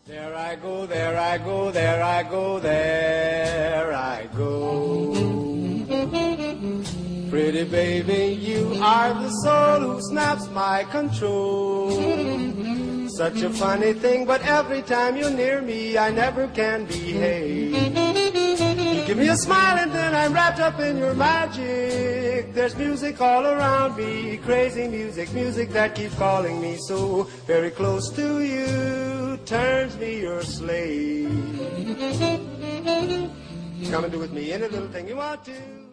There I go, there I go, there I go, there I go. Pretty baby, you are the soul who snaps my control. Such a funny thing, but every time you're near me, I never can behave. You give me a smile and then I'm wrapped up in your magic. There's music all around me, crazy music, music that keeps calling me so very close to you. Turns me your slave. Come and do with me any little thing you want to.